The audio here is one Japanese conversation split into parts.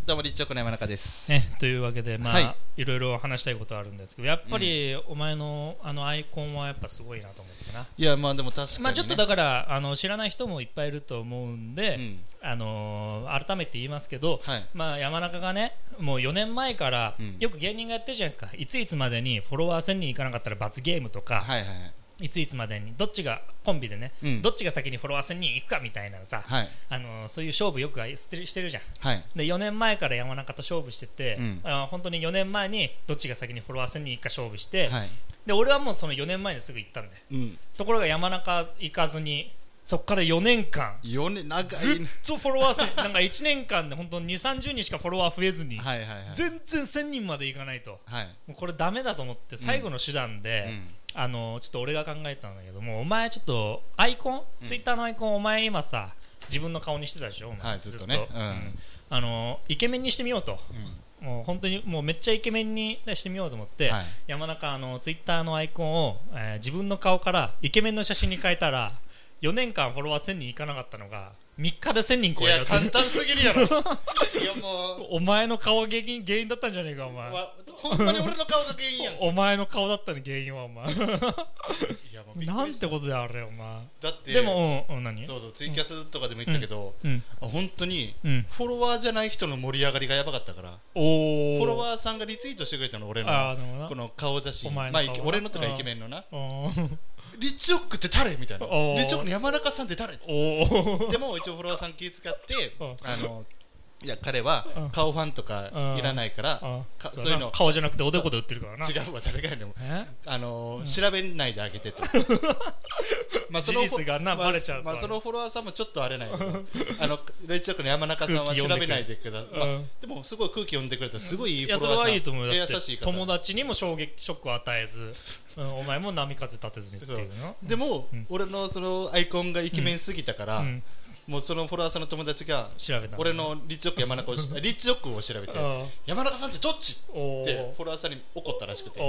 どうもリッチョコの山中です。 というわけで、 はい、 いろいろ話したいことあるんですけど、やっぱりお前のあのアイコンはやっぱすごいなと思ってな。 いやまあでも確かに、ね、 ちょっとだから知らない人もいっぱいいると思うんで、改めて言いますけど、はい、山中がね、もう4年前から、よく芸人がやってるじゃないですか。いついつまでにフォロワー1000人いかなかったら罰ゲームとか、はいはいはい、いついつまでにどっちがコンビでね、どっちが先にフォロワー1000人いくかみたいなさ、はい、そういう勝負よくしてるじゃん、はい、で4年前から山中と勝負してて、本当に4年前にどっちが先にフォロワー1000人いくか勝負して、はい、で俺はもうその4年前にすぐ行ったんで、ところが山中行かずにそこから4年間ずっとフォロワーなんか1年間で本当に2、30人しかフォロワー増えずに、はいはいはい、全然1000人までいかないと、はい、もうこれダメだと思って最後の手段で、ちょっと俺が考えたんだけども、お前ちょっとアイコン、ツイッターのアイコンお前今さ自分の顔にしてたでしょ、お前、はい、ずっとね、イケメンにしてみようと、もう本当にもうめっちゃイケメンにしてみようと思って、はい、山中ツイッターのアイコンを、自分の顔からイケメンの写真に変えたら4年間フォロワー1000人いかなかったのが3日で1000人超えた。 いや簡単すぎるやろいやもうお前の顔が原因だったんじゃねえかお前。 ほんまに俺の顔が原因やんお前の顔だったの原因はお前いやもうなんてことだよあれお前。だってでも、何そうツイキャスとかでも言ったけど、本当にフォロワーじゃない人の盛り上がりがやばかったから、フォロワーさんがリツイートしてくれたの俺のこの顔写真、俺のとかイケメンのなリッチオックって誰みたいな、リッチオックの山中さんって誰ってでも一応フォロワーさん気遣っていや彼は顔ファンとかいらないからそういうの顔じゃなくておでこで売ってるからな。 違うわ誰がやねん調べないであげてと事実がなバレちゃうそのフォロワーさんもちょっとあれないけどレイチョックの山中さんは調べないでください。でもすごい空気読んでくれたすごいいいフォロワーさん。 いやそれはいいと思うよ。 優しい方、 友達にもショックを与えずお前も波風立てずにっていうの。 でも俺のそのアイコンがイケメンすぎたからもうそのフォロワーさんの友達が俺のリッチオック山中をリッチオックを調べて山中さんってどっちってフォロワーさんに怒ったらしくて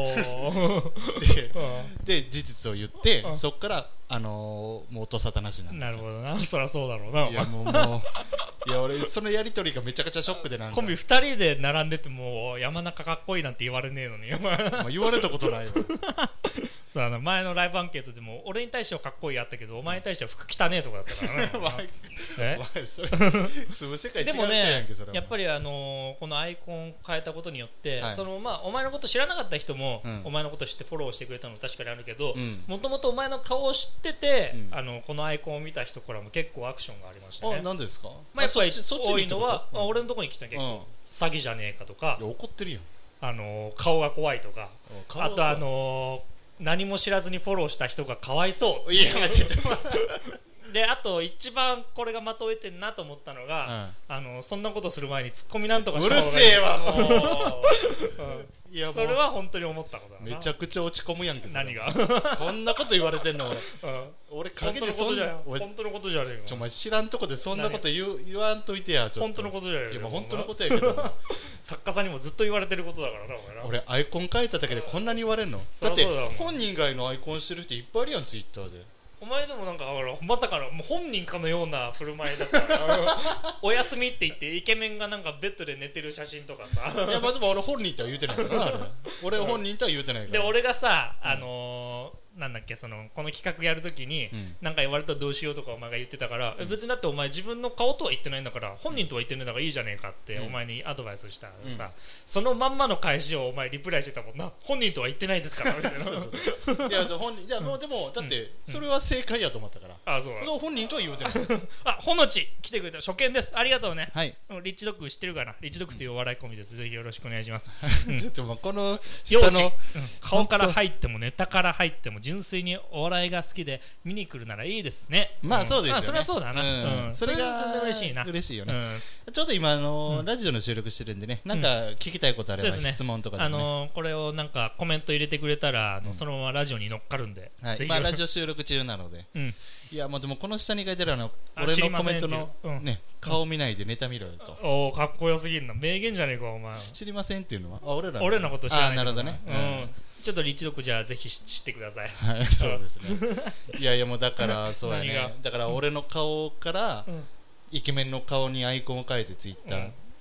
で事実を言ってそっからもう音沙汰なしなんですよ。 なるほどな、そりゃそうだろうな。 いやもういや俺そのやり取りがめちゃくちゃショックで、なんかコンビ2人で並んでても山中かっこいいなんて言われねえのに言われたことないよ前のライブアンケートでも俺に対してはかっこいいあったけどお前に対しては服汚ねえとかだったからねそれ住む世界違う人やんけ。それやっぱりこのアイコン変えたことによって、はい、お前のこと知らなかった人も、お前のこと知ってフォローしてくれたの確かにあるけど、もともとお前の顔を知ってて、このアイコンを見た人からも結構アクションがありましたね。 何ですか？ やっぱり多いのは、俺のところに来たら結構、詐欺じゃねえかとか、 怒ってるやん、 顔が怖いとか、あと何も知らずにフォローした人がかわいそういや待ってであと一番これが的を得てんなと思ったのが、そんなことする前にツッコミなんとかした方がいい。 うるせえわもういやそれは本当に思ったことだな。 めちゃくちゃ落ち込むやんけ。 何がそんなこと言われてんの俺陰で本当のことじゃねえか。 お前知らんとこでそんなこと言わんといてや。ちょっと本当のことじゃねえか。 今本当のことやけど作家さんにもずっと言われてることだからな俺アイコン変えただけでこんなに言われんの。だって本人以外のアイコンしてる人いっぱいいるやんツイッターで。 お前でもなんかまさかのもう本人かのような振る舞いだったからおやすみって言ってイケメンがなんかベッドで寝てる写真とかさいやでも俺本人とは言うてないからなあれ俺本人とは言うてないから。 で俺がさなんだっけこの企画やるときになんか言われたらどうしようとかお前が言ってたから、別にだってお前自分の顔とは言ってないんだから本人とは言ってないんだからいいじゃねえかってお前にアドバイスしたらさ、そのまんまの返しをお前リプライしてたもんな。本人とは言ってないですからみたいな。 いや本人いやもうでもだってそれは正解やと思ったから。そう本人とは言うてないほのち来てくれた初見です。ありがとうね。 はい。 リッチドッグ知ってるかな。リッチドッグというお笑いコンビです。ぜひよろしくお願いします。 ちょっとこの下の顔から入ってもネタから入っても純粋にお笑いが好きで見に来るならいいですね。 まあそうですよね。 それはそうだな。それが全然嬉しいな。 嬉しいよね。ちょうど今ラジオの収録してるんでね、なんか聞きたいことあれば質問とかでね。 これをなんかコメント入れてくれたらそのままラジオに乗っかるんで。 まあラジオ収録中なので。いやもうでもこの下に書いてる俺のコメントのね顔見ないでネタ見ろよと。 おおかっこよすぎるな。名言じゃねえかお前。 知りませんっていうのは俺のこと知らない。 なるほどね。 ちょっとリッチドッグじゃあぜひ知ってください。 はいそうですね。いやもうだからそうやね。だから俺の顔からイケメンの顔にアイコンを変えてツイッター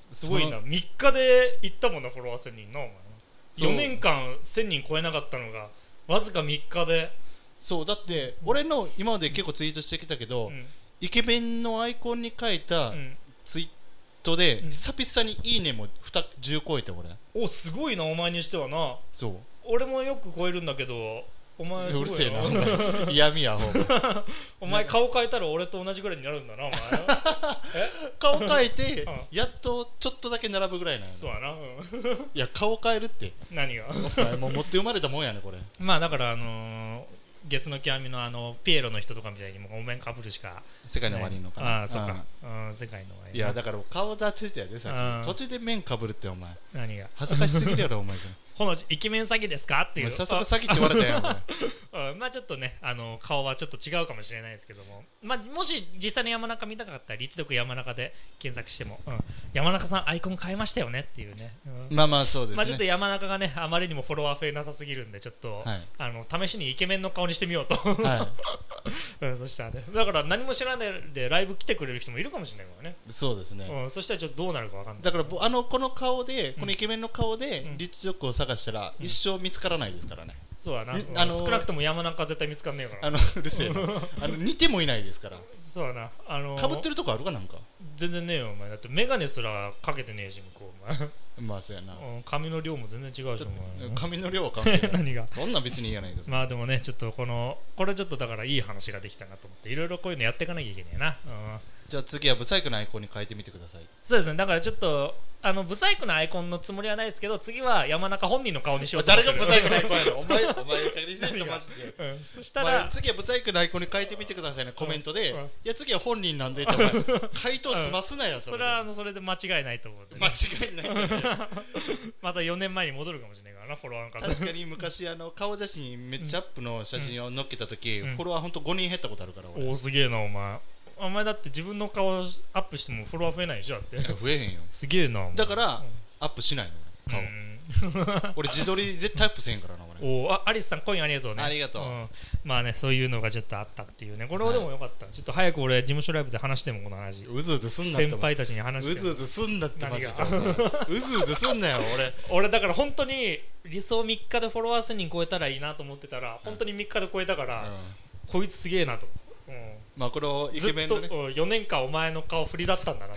すごいな、3日で行ったもんな、フォロワー1000人な。お前4年間1000人超えなかったのがわずか3日で。 そうだって俺の今まで結構ツイートしてきたけど、イケメンのアイコンに書いたツイートで久々にいいねも10超えて、俺おすごいな、お前にしてはな。 そう俺もよく超えるんだけど、お前すごいな。うるせえな嫌味やほお前顔変えたら俺と同じぐらいになるんだな、お前顔変えてやっとちょっとだけ並ぶぐらいなの。 そうやな、 いや顔変えるって何がお前もう持って生まれたもんやねこれ。 まあだからゲスの極みのピエロの人とかみたいにもうお面かぶるしか、 世界の終わりのかな。 ああそうか、世界の終わり。 いやだから顔立ちしてやで、さっき途中で面かぶるってお前何が恥ずかしすぎるやろお前さほのイケメン詐欺ですかっていう。 早速詐欺って言われたやんまあちょっとね顔はちょっと違うかもしれないですけども、まあ、もし実際に山中見たかったら立読山中で検索しても、山中さんアイコン変えましたよねっていうね、 まあまあそうですね。 まあちょっと山中がねあまりにもフォロワー増えなさすぎるんでちょっと、試しにイケメンの顔にしてみようと、そしたらね、だから何も知らないでライブ来てくれる人もいるかもしれないからね。 そうですね、 そしたらちょっとどうなるか分かんない。 だからこの顔で、このイケメンの顔で立読を探したら一生見つからないですからね。 そうやな、少なくとも山中は絶対見つかんねえから。 うるせえな似てもいないですから。 そうやな、 かぶってるとこあるかなんか。 全然ねえよお前、だってメガネすらかけてねえし向こうお前まあそうやな、 髪の量も全然違うしお前髪の量は関係ない何がそんな別にいいやないかまあでもねちょっとこれちょっとだからいい話ができたなと思って、いろいろこういうのやっていかなきゃいけないな。 じゃあ次はブサイクのアイコンに変えてみてください。 そうですね、だからちょっとブサイクのアイコンのつもりはないですけど、次は山中本人の顔にしようと思ってる。 誰がブサイクのアイコンやろお前リセットマジで、 そしたら次はブサイクのアイコンに変えてみてくださいね、コメントで、いや次は本人なんでってお前回答済ますなよ。 それはそれで間違いないと思う、 間違いないまた4年前に戻るかもしれないからな、フォロワーの方。 確かに昔顔写真めっちゃアップの写真を載っけた時、フォロワーほんと5人減ったことあるから。 おおすげえなお前だって自分の顔アップしてもフォロワー増えないでしょ。だって増えへんよ。 すげえな。 だからアップしないの顔俺自撮り絶対アップせへんからな俺。 アリスさんコインありがとうね。 ありがとう、 まあねそういうのがちょっとあったっていうね。これはでもよかった、ちょっと早く俺事務所ライブで話してもこの話うずうずすんなって。 先輩たちに話してうずうずすんなってマジでうずうずすんなよ俺だから本当に理想3日でフォロワー1000人超えたらいいなと思ってたら本当に3日で超えたから、こいつすげえなと。 まあこのイケメンのね、 ずっと4年間お前の顔振りだったんだな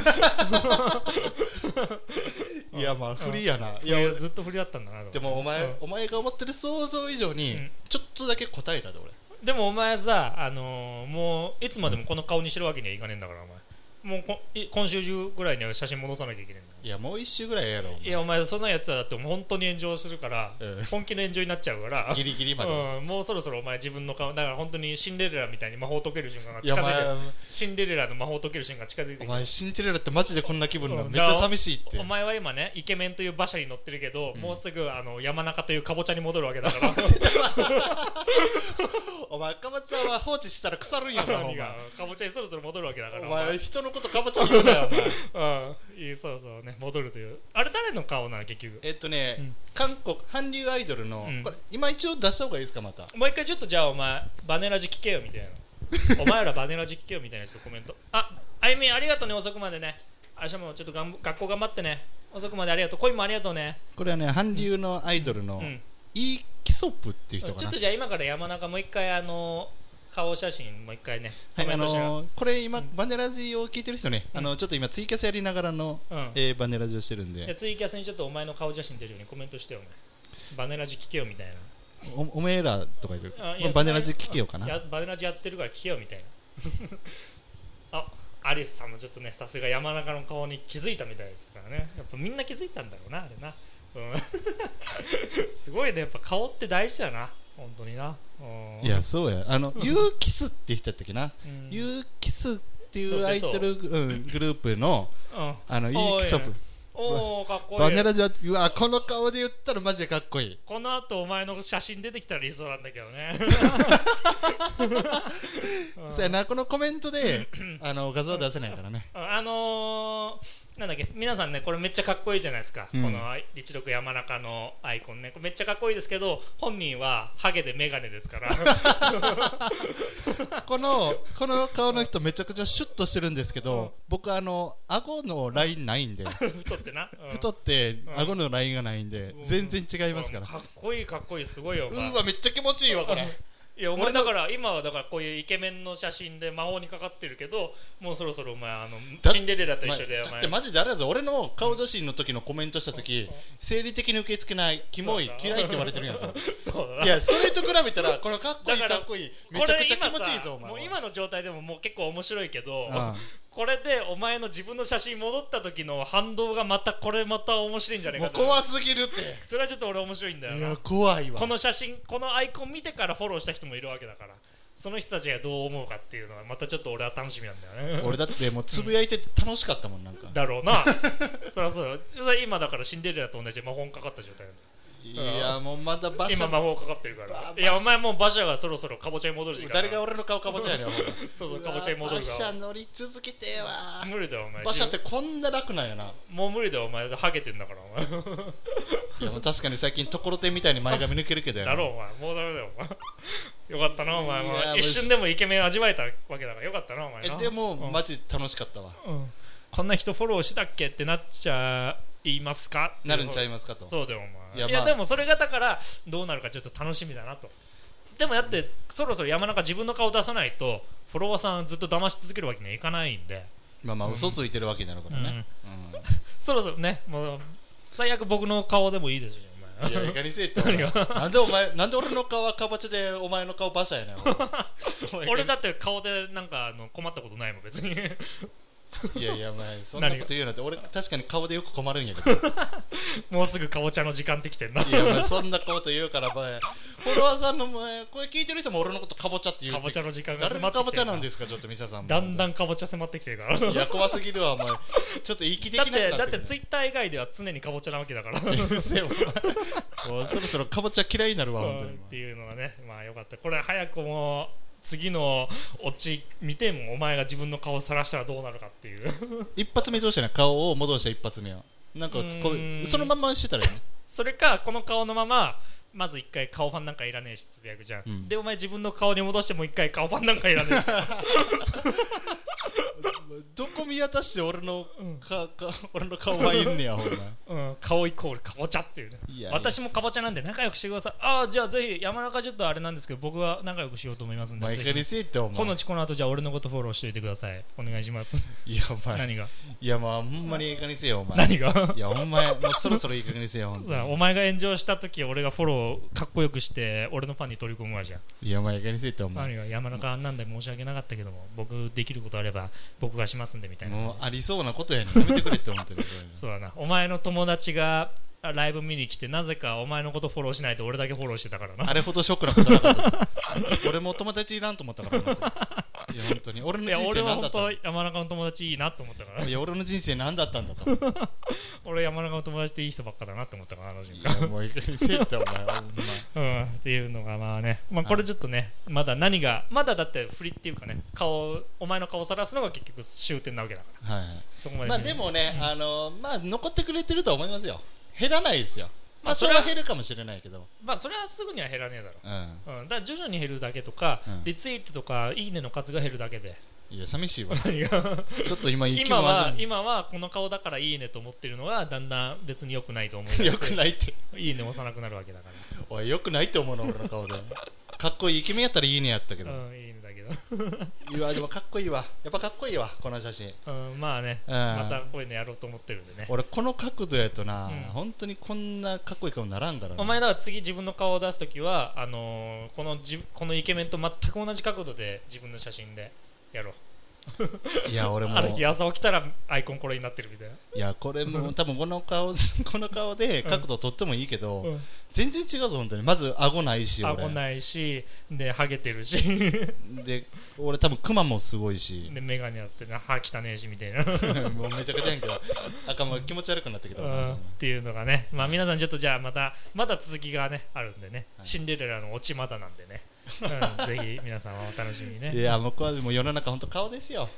といやまあ振りやな、いやずっと振りだったんだなと。 でもお前が思ってる想像以上にちょっとだけ答えたで俺。 でもお前さもういつまでもこの顔にしてるわけにはいかねえんだからお前。もう今週中ぐらいには写真戻さなきゃいけないんだ。 いやもう1週ぐらいやろ。 いやお前そんなやつだって本当に炎上するから、本気の炎上になっちゃうからギリギリまで、 もうそろそろお前自分の顔だから本当にシンデレラみたいに魔法解ける瞬間が近づいてる。シンデレラの魔法解ける瞬間が近づいてる。 お前シンデレラってマジでこんな気分なの、めっちゃ寂しいって。 お前は今ねイケメンという馬車に乗ってるけど、もうすぐ山中というかぼちゃに戻るわけだからお前かぼちゃは放置したら腐るんやぞお前。 かぼちゃにそろそろ戻るわけだから。 お前人のことかぼちゃ言うなよお前そうそうね戻るという。あれ誰の顔なの結局。 韓国韓流アイドルの、これ今一応出した方がいいですか。またもう一回ちょっとじゃあお前バネラジ聞けよみたいなお前らバネラジ聞けよみたいなちょっとコメント。あゆみんありがとうね、遅くまでね。明日もちょっと学校頑張ってね。遅くまでありがとう。コインもありがとうね。 これはね韓流のアイドルのイ・キソプっていう人かな。 ちょっとじゃあ今から山中もう一回顔写真もう一回ねコメントしながら、 これ今、バネラジを聞いてる人ね、ちょっと今ツイキャスやりながらの、バネラジをしてるんで、 ツイキャスにちょっとお前の顔写真出るようにコメントしてよ。バネラジ聞けよみたいな。 おめえらとか言う。バネラジ聞けよかな。 バネラジやってるから聞けよみたいなアリスさんもちょっとねさすが山中の顔に気づいたみたいですからね。やっぱみんな気づいたんだろうなあれな。すごいね、やっぱ顔って大事だな本当にな。 いやそうや、ユーキスって人やったっけな、ユーキスっていうアイドル、グループのイーキソプ。 かっこいい。 バネラジはうわこの顔で言ったらマジでかっこいい。 この後お前の写真出てきたら理想なんだけどねそうやな、このコメントで画像は出せないからね。 なんだっけ、皆さんねこれめっちゃかっこいいじゃないですか、この立録山中のアイコンね、めっちゃかっこいいですけど本人はハゲでメガネですからこの顔の人めちゃくちゃシュッとしてるんですけど、僕顎のラインないんで太ってな、 太って顎のラインがないんで全然違いますから。 かっこいいかっこいい、すごいよ。 うわめっちゃ気持ちいいわこれ。 いやお前だから今はだからこういうイケメンの写真で魔法にかかってるけど、もうそろそろお前シンデレラと一緒でだってマジであれだぞ、俺の顔写真の時のコメントした時、生理的に受け付けない、キモい、嫌いって言われてるやんさ。いやそれと比べたらこのかっこいいかっこいいめちゃくちゃ気持ちいいぞお前。 もう今の状態でももう結構面白いけど、これでお前の自分の写真戻った時の反動がまた面白いんじゃないかと。 もう怖すぎるって。 それはちょっと俺面白いんだよな。 いや怖いわ。 この写真、このアイコン見てからフォローした人もいるわけだから、その人たちがどう思うかっていうのはまたちょっと俺は楽しみなんだよね。 俺だってもうつぶやいてて楽しかったもんなんか。 だろうな。そりゃそうだ。今だからシンデレラと同じ魔法かかった状態なんだよ。 いやもうまだ馬車今魔法かかってるから。いやお前もう馬車がそろそろかぼちゃに戻る時間。 誰が俺の顔かぼちゃやねん。 そうそうかぼちゃに戻るから。 馬車乗り続けてわ。 無理だよお前。 馬車ってこんな楽なんやな。 もう無理だよお前、ハゲてんだからお前。 いやもう確かに最近ところてんみたいに前髪抜けるけどやな。 だろうお前、もうダメだよお前。よかったなお前、一瞬でもイケメン味わえたわけだからよかったなお前な。 でもマジ楽しかったわ。 こんな人フォローしたっけってなっちゃいますか、 なるんちゃいますかと。 そうだよお前。いやでもそれがだからどうなるかちょっと楽しみだなと。でもだってそろそろ山中自分の顔出さないとフォロワーさんずっと騙し続けるわけにはいかないんで、 まあ嘘ついてるわけになるからね。 そろそろね、もう最悪僕の顔でもいいですよお前。 いやいかにせえってなんで俺の顔はかぼちでお前の顔馬車やねん。 俺だって顔でなんか困ったことないもん別に。 いやいやお前そんなこと言うなって。俺確かに顔でよく困るんやけど。 もうすぐかぼちゃの時間ってきてんな。 いやお前そんなこと言うからフォロワーさんの前これ聞いてる人も俺のことかぼちゃって言う。 かぼちゃの時間が誰のかぼちゃなんですかちょっとミサさんも。 だんだんかぼちゃ迫ってきてるから。 いや怖すぎるわお前。ちょっと息できなくなってる。 だってツイッター以外では常にかぼちゃなわけだから。 うるせえお前。もうそろそろかぼちゃ嫌いになるわ本当に。 っていうのがね、まあよかった。これ早くも次のオチ見てもお前が自分の顔を晒したらどうなるかっていう。 一発目どうしたの、顔を戻した一発目はなんかそのまましてたらいいね。 それかこの顔のまままず一回顔ファンなんかいらねえしつぶやくじゃん、でお前自分の顔に戻してもう一回顔ファンなんかいらねえしどこ見渡して俺の顔はいんねやほんま。 顔イコールかぼちゃっていうね。私もかぼちゃなんで仲良くしてください。ああじゃあぜひ山中ちょっとあれなんですけど僕は仲良くしようと思いますんで、この後じゃあ俺のことフォローしておいてください。お願いします。 いやお前何が。 いやまあほんまにいい加減にせよお前。 何が。 いやお前もうそろそろいい加減にせよほんと。 お前が炎上した時俺がフォローかっこよくして俺のファンに取り込むわじゃん。 いやお前いい加減にせえってお前。 何が。山中あんなんで申し訳なかったけども僕できることあれば僕がしますんでみたいな。 もうありそうなことやねん。やめてくれって思ってる。 そうだな。お前の友達がライブ見に来てなぜかお前のことフォローしないと俺だけフォローしてたからな。 あれほどショックなことなかった俺も友達いらんと思ったから本当に。いや本当に俺の人生何だったんだ。 俺は本当山中の友達いいなと思ったから。 いや俺の人生何だったんだと俺山中の友達っていい人ばっかだなと思ったからあの瞬間。いやもういい加減にせえってお前っていうのがまあね、まあこれちょっとねまだ何がまだだって振りっていうかねお前の顔をさらすのが結局終点なわけだから。はいはい。そこまで。 まあでもねまあ残ってくれてると思いますよ。減らないですよ。まあそれは減るかもしれないけど、まあそれはすぐには減らねえだろ。だから徐々に減るだけとか、リツイートとかいいねの数が減るだけで。 いや寂しいわ。ちょっと今はこの顔だからいいねと思ってるのがだんだん別に良くないと思う。 良くないっていいね押さなくなるわけだから。 おい良くないって思うの俺の顔で。かっこいいイケメンやったらいいねやったけど。 いいねだけど。 いやでもかっこいいわ。やっぱかっこいいわこの写真。 まあね、またこういうのやろうと思ってるんでね。 俺この角度やとな、本当にこんなかっこいい顔ならんから。 お前だから次自分の顔を出すときはこのイケメンと全く同じ角度で自分の写真でやろう。 いや俺もある日朝起きたらアイコンこれになってるみたいな。 いやこれも多分この顔で角度撮ってもいいけど、全然違うぞ本当に。まず顎ないし顎ないしでハゲてるしで俺多分クマもすごいしでメガネあって歯汚ねえしみたいなもうめちゃくちゃやんけど赤も気持ち悪くなってきたっていうのがね。まあ皆さんちょっとじゃあまだ続きがねあるんでね、シンデレラのオチまだなんでねぜひ皆さんはお楽しみにね。 いや僕はもう世の中本当顔ですよ。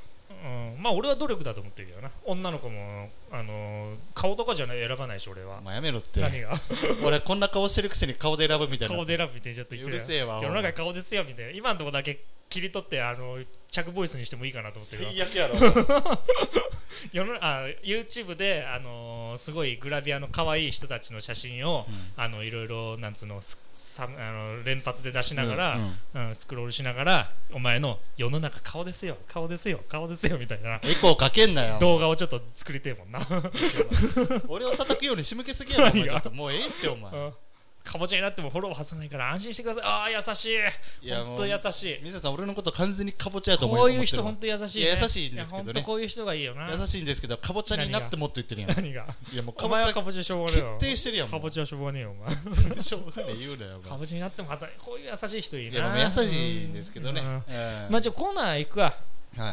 まあ俺は努力だと思ってるけどな。女の子も顔とかじゃない選ばないし俺は。 やめろって。 何が俺こんな顔してるくせに顔で選ぶみたいな。 顔で選ぶみたいなちょっと言ってる。 うるせえわ。 世の中顔ですよみたいな。今のとこだけ切り取って着ボイスにしてもいいかなと思ってる。 最悪やろ。 YouTube ですごいグラビアの可愛い人たちの写真を、いろいろなんつうの連発で出しながら、スクロールしながらお前の世の中顔ですよ顔ですよ顔ですよみたいなエコーかけんなよ。 動画をちょっと作りてえもんな。 俺を叩くように仕向けすぎやろ。お前ちょっともうええってお前。 かぼちゃになってもフォロー外さないから安心してください。ああ優しい。本当優しい。 水田さん俺のこと完全にかぼちゃやと思こういう人本当優しい、ね。 優しいんですけどね。 こういう人がいいよな。 優しいんですけどかぼちゃになってもっと言ってるやん。 何が？ いやもうお前はかぼちゃしょうがねえよ。 決定してるやん。 かぼちゃしょうがねえよお前。 しょうがねえ言うなよ。 かぼちゃになってもこういう優しい人いいな。 いや優しいんですけどね。 まあじゃあコーナー行くわ。 はい。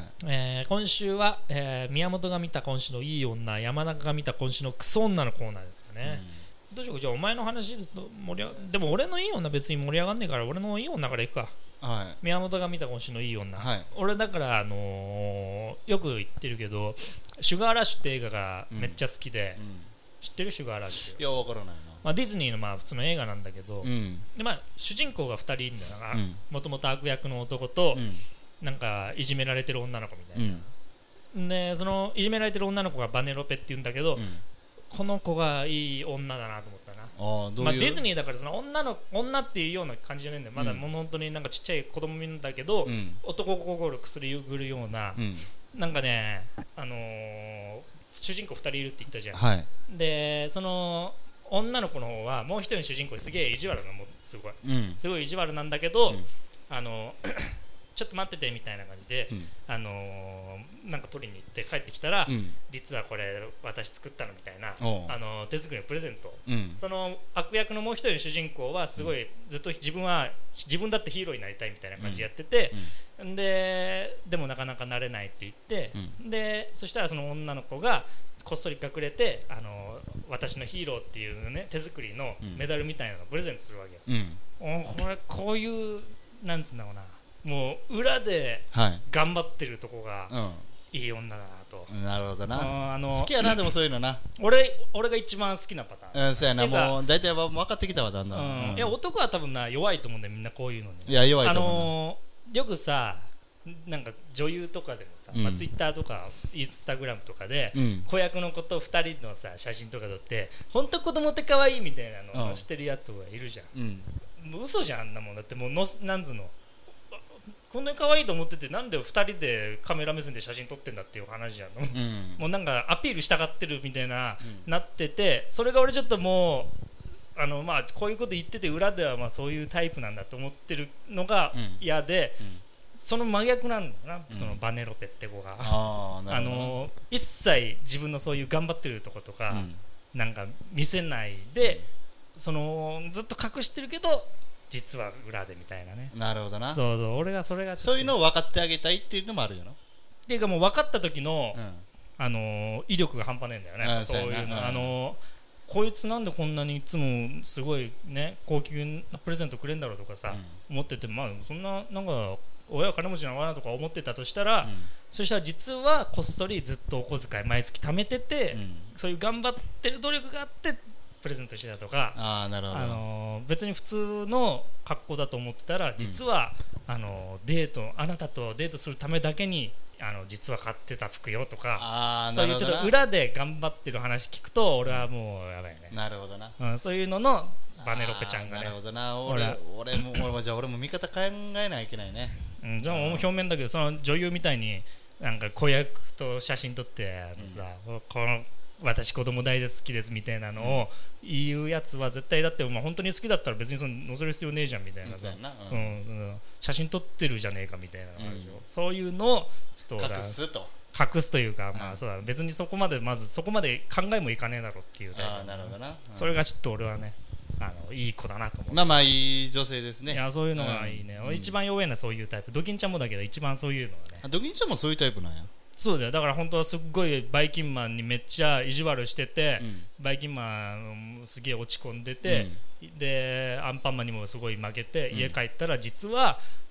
今週は、宮本が見た今週のいい女、山中が見た今週のクソ女のコーナーですかね。どうしよう。じゃあお前の話でも俺のいい女別に盛り上がんねえから俺のいい女からいくか。 はい。 宮本が見た今週のいい女。 はい。 俺だからよく言ってるけどシュガーラッシュって映画がめっちゃ好きで、知ってるシュガーラッシュ。 いやわからないな。 まあ、ディズニーの普通の映画なんだけど、でまあ主人公が2人いるんだからもともと悪役の男と、なんかいじめられてる女の子みたいな、でそのいじめられてる女の子がバネロペって言うんだけど、この子がいい女だなと思ったな。ディズニーだからその女っていうような感じじゃないんだよ。まだもう本当になんかちっちゃい子供見るんだけど、男心くすりぐるような、なんかね主人公2人いるって言ったじゃん、 はい、 でその女の子の方はもう一人の主人公ですげえ意地悪なもうすごい意地悪なんだけど、ちょっと待っててみたいな感じで、なんか取りに行って帰ってきたら、実はこれ私作ったのみたいな手作りのプレゼント、その悪役のもう一人の主人公はすごいずっと自分だってヒーローになりたいみたいな感じでやってて、でもなかなかなれないって言って、でそしたらその女の子がこっそり隠れて私のヒーローっていうね手作りのメダルみたいなのをプレゼントするわけよ、こういうなんつうんだろうな、もう裏で頑張ってるとこがいい女だなと、 なるほどな、好きやな。でもそういうのな俺が一番好きなパターン、 そうやな。もう大体分かってきたわだんだん、 いや男は多分弱いと思うんだよみんなこういうのに。 いや弱いと思うよくさなんか女優とかでもさ、ツイッターとかインスタグラムとかで、子役の子と2人のさ写真とか撮って本当子供って可愛いみたいなのをしてるやつとかいるじゃん、もう嘘じゃんあんなもん。だってもうなんつうのこんなに可愛いと思っててなんで2人でカメラ目線で写真撮ってんだっていう話じゃん、もうなんかアピールしたがってるみたいな、なってて、それが俺ちょっともうこういうこと言ってて裏ではそういうタイプなんだと思ってるのが嫌で、その真逆なんだよな、そのバネロペって子が一切自分のそういう頑張ってるとことか、なんか見せないでずっと隠してるけど実は裏でみたいなね。 なるほどな。 そう俺がそれがそういうのを分かってあげたいっていうのもあるよな。 っていうかもう分かった時の、威力が半端ないんだよね、そういうの。こいつなんでこんなにいつもすごいね高級なプレゼントくれんだろうとかさ、思ってて、そんななんか親は金持ちなのかなとか思ってたとしたら、そしたら実はこっそりずっとお小遣い毎月貯めてて、そういう頑張ってる努力があってプレゼントしてたとか、 なるほど。 別に普通の格好だと思ってたら実は、あなたとデートするためだけに実は買ってた服よとか、そういうちょっと裏で頑張ってる話聞くと俺はもうやばいね。 なるほどな、 そういうののバネロペちゃんがね。 なるほどな。俺も見方考えないといけないね。 じゃあ表面だけどその女優みたいになんか子役と写真撮ってこの私子供大好きですみたいなのを言うやつは絶対だって本当に好きだったら別に載せる必要ねえじゃんみたいなさ、写真撮ってるじゃねえかみたいな、そういうのをちょっと隠すというか、そうだ別にそこまで考えもいかねえだろっていうタイプ。 なるほどな。 それがちょっと俺はねいい子だなと思って。 いい女性ですね。 いやそういうのがいいね、一番弱いのはそういうタイプ。ドキンちゃんもだけど一番そういうのはね。 ドキンちゃんもそういうタイプなんや。 そうだよ。だから本当はすっごいバイキンマンにめっちゃ意地悪してて、バイキンマンすげえ落ち込んでて、でアンパンマンにもすごい負けて、家帰ったら実は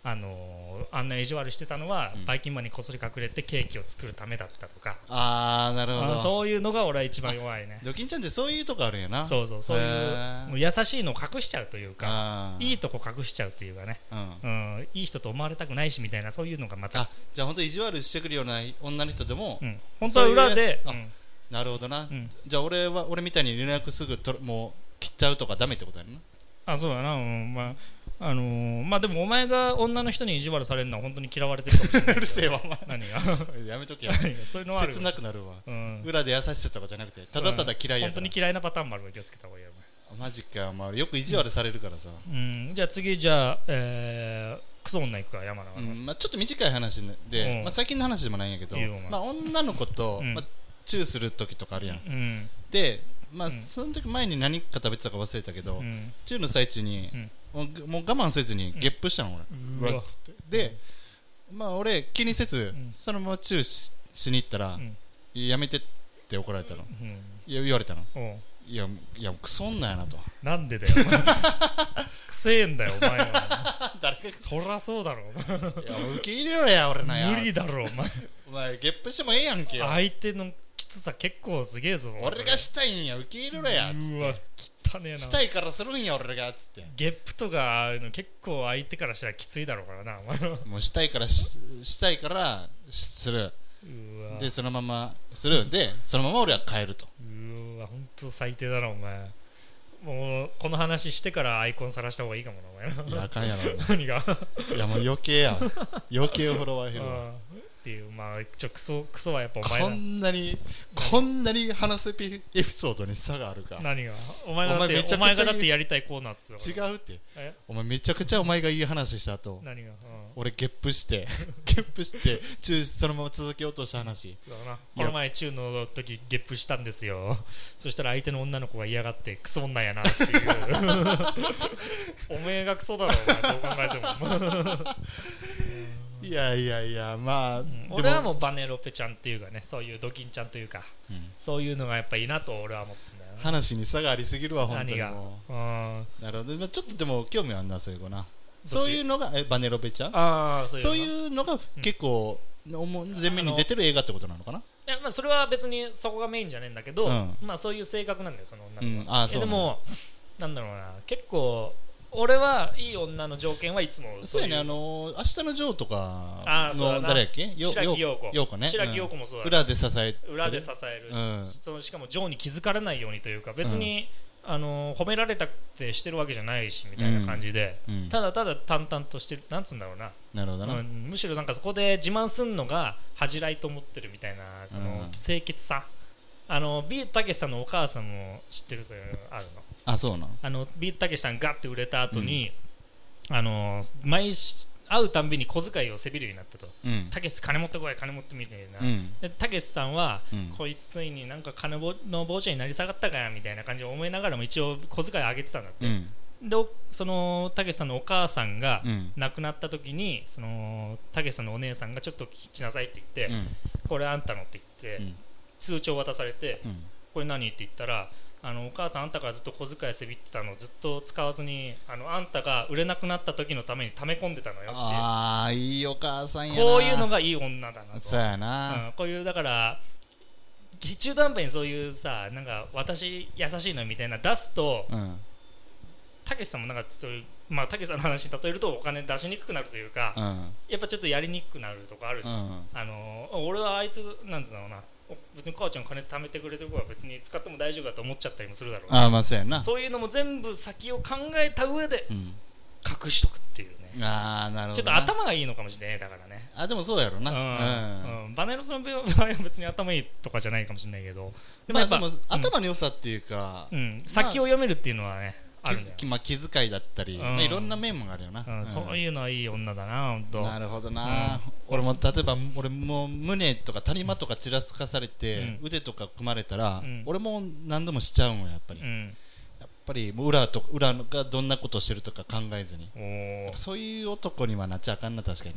あんな意地悪してたのは、バイキンマンにこっそり隠れてケーキを作るためだったとか、 なるほど、 そういうのが俺は一番弱いね。 ドキンちゃんってそういうとこあるんやな。 そういうもう優しいのを隠しちゃうというか、いいとこ隠しちゃうっていうかね、いい人と思われたくないしみたいな、そういうのがまた。 じゃあ本当意地悪してくるような女の人でも、 本当は裏で、 なるほどな、じゃあ俺みたいに連絡すぐもう切っちゃうとかダメってことやな。 そうだな、まあでもお前が女の人に意地悪されるのは本当に嫌われてるかもしれない。 うるせえわお前。 何がやめとけよ。 そういうのはある。 切なくなるわ、裏で優しさとかじゃなくてただただ嫌いやから。 本当に嫌いなパターンもあるから気をつけた方がいいよ。 マジか、よく意地悪されるからさ。 じゃあ次、クソ女行くか、山名。ちょっと短い話で、最近の話でもないんやけど、女の子とチューする時とかあるやん。でその時前に何か食べてたか忘れたけど、チューの最中にもう我慢せずにゲップしたの俺。で俺気にせずそのままチューしに行ったら、やめてって怒られたの。言われたの。いやクソ女やなと。 なんでだよくせえんだよお前は。そりゃそうだろ。 いや受け入れろや俺なや。 無理だろお前ゲップしてもええやんけよ。 相手のきつさ結構すげえぞ。 俺がしたいんや、受け入れろやっつって。 うわ汚ねえな。 したいからするんや俺がっつって。 ゲップとか結構相手からしたらきついだろうからな。 もうしたいからする。でそのままするでそのまま俺は帰ると。 うわ本当最低だなお前。もうこの話してからアイコン晒した方がいいかもなお前。 いやあかんやろ。 何がいやもう余計フォロワー減るわっていう。クソはやっぱお前だ。 こんなに話すエピソードに差があるか。 何がお前がだってやりたいコーナーっつうの。 違うって。お前めちゃくちゃお前がいい話した後、 何が俺ゲップしてチューそのまま続けようとした話。 そうだな。この前チューの時ゲップしたんですよ。そしたら相手の女の子が嫌がってクソ女やなっていうおめえがクソだろお前どう考えてもいや俺はもうバネロペちゃんっていうかね、そういうドキンちゃんというか、そういうのがやっぱいいなと俺は思ってんだよ。 話に差がありすぎるわ本当にもう。なるほど。ちょっとでも興味あんなそういう子な。そういうのがバネロペちゃん。そういうのが結構前面に出てる映画ってことなのかな。 いやそれは別にそこがメインじゃねえんだけど、そういう性格なんだよその女の子は。でもなんだろうな、結構俺はいい女の条件はいつもそうやね。明日のジョーとかの誰やっけ、 白木陽子ね。 白木陽子もそうだ。 裏で支えるし、しかもジョーに気づかれないようにというか、別に褒められたってしてるわけじゃないしみたいな感じで、ただただ淡々としてる、なんつうんだろうな。 なるほどな。 むしろなんかそこで自慢すんのが恥じらいと思ってるみたいな、その清潔さ。ビートたけしさんのお母さんも知ってる、そういうのあるの。 そうなの。ビートたけしさんガッて売れた後に、毎会うたんびに小遣いをせびるようになったと。たけし金持ってこい金持ってみたいな。たけしさんは、こいつついになんか金の坊ちゃんになり下がったかやみたいな感じで思いながらも一応小遣いあげてたんだって。でそのたけしさんのお母さんが亡くなった時に、そのたけしさんのお姉さんがちょっと聞きなさいって言って、これあんたのって言って、通帳渡されて、これ何って言ったら、お母さんあんたからずっと小遣いせびってたのずっと使わずに、あんたが売れなくなった時のために溜め込んでたのよっていう。 いいお母さんやな。 こういうのがいい女だなと。 そうやな。 こういうだから中途半端にそういうさ、なんか私優しいのみたいな出すと、たけしさんもなんかそういう、たけしさんの話に例えるとお金出しにくくなるというか、やっぱちょっとやりにくくなるとかある。俺はあいつなんつうんだろうな、別に母ちゃん金貯めてくれてる子は別に使っても大丈夫だと思っちゃったりもするだろう。 そうやな。 そういうのも全部先を考えた上で隠しとくっていうね。 なるほど。 ちょっと頭がいいのかもしれないだからね。 でもそうやろな。 バネロの場合は別に頭いいとかじゃないかもしれないけど、 でも頭の良さっていうか、 先を読めるっていうのはね、 気遣いだったり、いろんな面もあるよな。 そういうのはいい女だな本当。 なるほどな。俺も例えば俺も胸とか谷間とかちらつかされて腕とか組まれたら、俺も何度もしちゃうんよやっぱり。やっぱり裏がどんなことしてるとか考えずに、そういう男にはなっちゃあかんな。確かにな。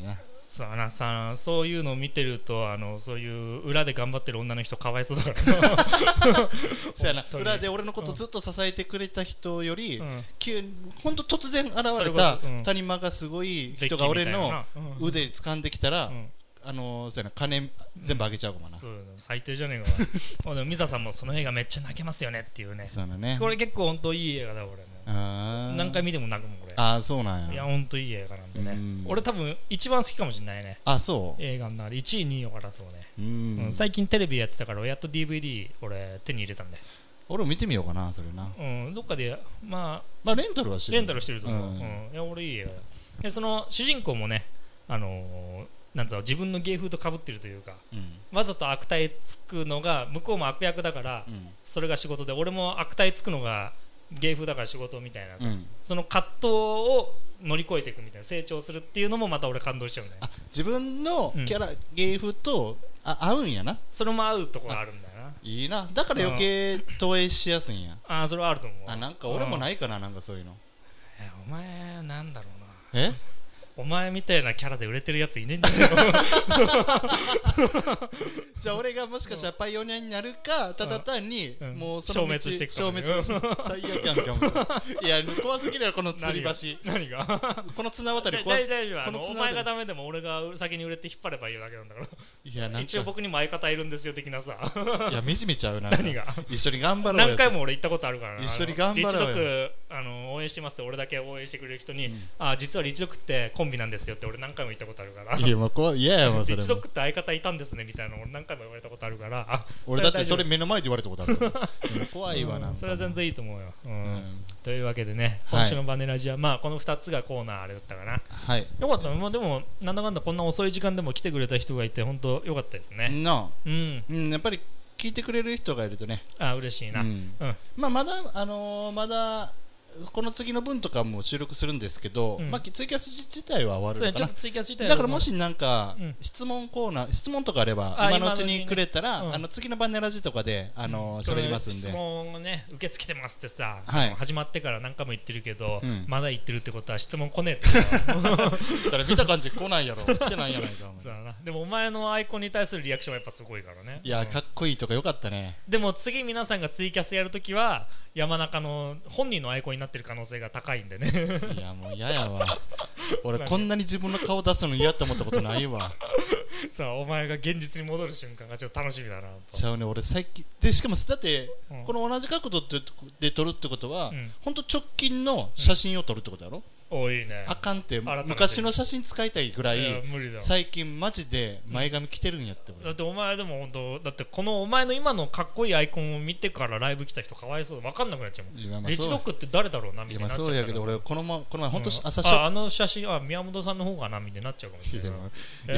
そういうのを見てるとそういう裏で頑張ってる女の人かわいそうだからそうやな、裏で俺のことずっと支えてくれた人より、急に本当突然現れた谷間がすごい人が俺の腕掴んできたら、そうやな、金全部あげちゃうかもな。 そう最低じゃねえかな。でもミサさんもその映画めっちゃ泣けますよねっていうね。 そうだね。 これ結構本当いい映画だ俺も。何回見ても泣くもんこれ。 ああそうなんや。 いや本当いい映画なんでね。俺多分一番好きかもしれないね。 あそう。 映画の中で1位2位よからそうね。最近テレビやってたからやっと DVD 俺手に入れたんで。 俺も見てみようかなそれな。 どっかでまあレンタルはしてる。 レンタルしてると思う。いや俺いい映画だ。でその主人公もねなんつうの自分の芸風と被ってるというか、わざと悪態つくのが向こうも悪役だから、それが仕事で俺も悪態つくのが芸風だから仕事みたいな、その葛藤を乗り越えていくみたいな成長するっていうのもまた俺感動しちゃうんだよね。 自分のキャラ、芸風と合うんやな。 それも合うところがあるんだよな。 いいな。だから余計投影しやすいんや。 それはあると思う。 なんか俺もないかな、なんかそういうの。 お前なんだろうな。 お前みたいなキャラで売れてるやついねえんじゃねえの。 じゃあ俺がもしかしたらパイオニアになるか、ただ単にもうその消滅していくかもね。 最悪やんけお前。いや怖すぎるよこの吊り橋。 何がこの綱渡り怖す。 大丈夫。お前がダメでも俺が先に売れて引っ張ればいいだけなんだから。 いやなんか一応僕にも相方いるんですよ的なさ。 いや惨めちゃうな。 何が一緒に頑張ろうよ。 何回も俺行ったことあるからな。 一緒に頑張ろうよ。 リッチドッグ応援してますって俺だけ応援してくれる人に、実はリッチドッグってコンビなんですよって俺何回も言ったことあるから。 いやもう嫌やもんそれ。 リッチドッグって相方いたんですねみたいな俺何回も言われたことあるから。 俺だってそれ目の前で言われたことあるから。怖いわな。 それは全然いいと思うよ。というわけでね、今週のバネラジはこの2つがコーナーあれだったかな。よかった。でもなんだかんだこんな遅い時間でも来てくれた人がいて本当よかったですね。やっぱり聞いてくれる人がいるとね。嬉しいな。まだこの次の分とかも収録するんですけど、ツイキャス自体は終わるのかな。だからもしなんか質問コーナー、質問とかあれば今のうちにくれたら、次のバネラジとかで喋りますんで。質問をね受け付けてますってさ、始まってから何回も言ってるけど、まだ言ってるってことは質問来ねえってそれ見た感じ来ないやろ。来てないやないか。 でもお前のアイコンに対するリアクションはやっぱすごいからね。 いやかっこいいとかよかったね。 でも次皆さんがツイキャスやるときは山中の本人のアイコンになってる可能性が高いんでね。 いやもう嫌やわ。俺こんなに自分の顔出すの嫌って思ったことないわ。 さあお前が現実に戻る瞬間がちょっと楽しみだなと。 ちゃうね俺最近で、しかもだってこの同じ角度で撮るってことは本当直近の写真を撮るってことやろ。 いいね。 あかんって昔の写真使いたいぐらい最近マジで前髪来てるんやって。 だってお前でも本当だってこのお前の今のかっこいいアイコンを見てからライブ来た人かわいそうで分かんなくなっちゃうもん。リッチドッグって誰だろうなみたいになっちゃうから。 そうやけど俺この前本当朝写真宮本さんの方かなみたいになっちゃうかもしれない。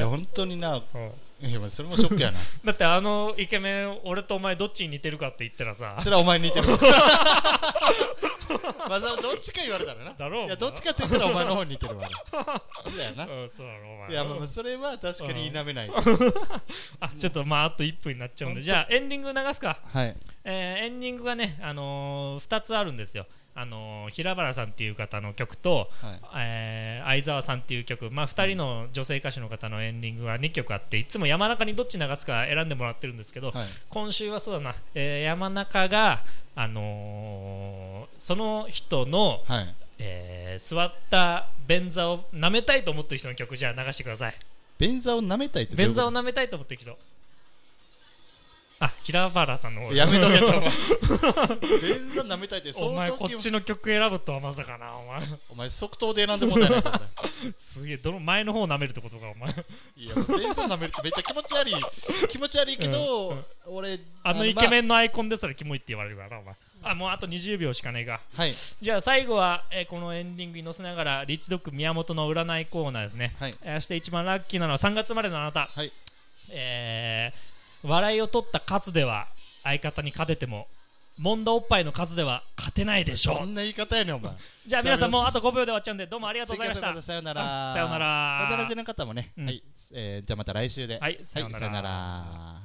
いや本当にな。いやそれもショックやな。 だってイケメン俺とお前どっちに似てるかって言ったらさ、 それはお前に似てる。まだどっちか言われたらな。 だろう。 いやどっちかって言ったらお前の方に似てるわ。そうやな。 そうだろお前。 いやそれは確かに否めない。 ちょっとあと1分になっちゃうんで、じゃあエンディング流すか。 はい。 エンディングがね2つあるんですよ。平原さんっていう方の曲と、相沢さんっていう曲、2人の女性歌手の方のエンディングが2曲あって、いつも山中にどっち流すか選んでもらってるんですけど、今週はそうだな、山中が、その人の、座った便座を舐めたいと思ってる人の曲じゃあ流してください。 便座を舐めたいってどういうこと？ 便座を舐めたいと思ってる人。平原さんの方やめとけと。便座舐めたいってお前こっちの曲選ぶとはまさかな。 お前即答で選んでもらえないから。 すげえ前の方舐めるってことかお前。 いや便座舐めるってめっちゃ気持ち悪いけど、俺イケメンのアイコンでそれキモいって言われるからなお前。もうあと20秒しかねえか。じゃあ最後は、このエンディングに載せながらリッチドッグ宮本の占いコーナーですね。明日一番ラッキーなのは3月生まれのあなた。笑いを取った数では相方に勝てても揉んだおっぱいの数では勝てないでしょう。 そんな言い方やねんお前。 じゃあ皆さんもうあと5秒で終わっちゃうんでどうもありがとうございました。 さよなら。 さよなら。 バネラジの方もね、じゃあまた来週で。 さよなら。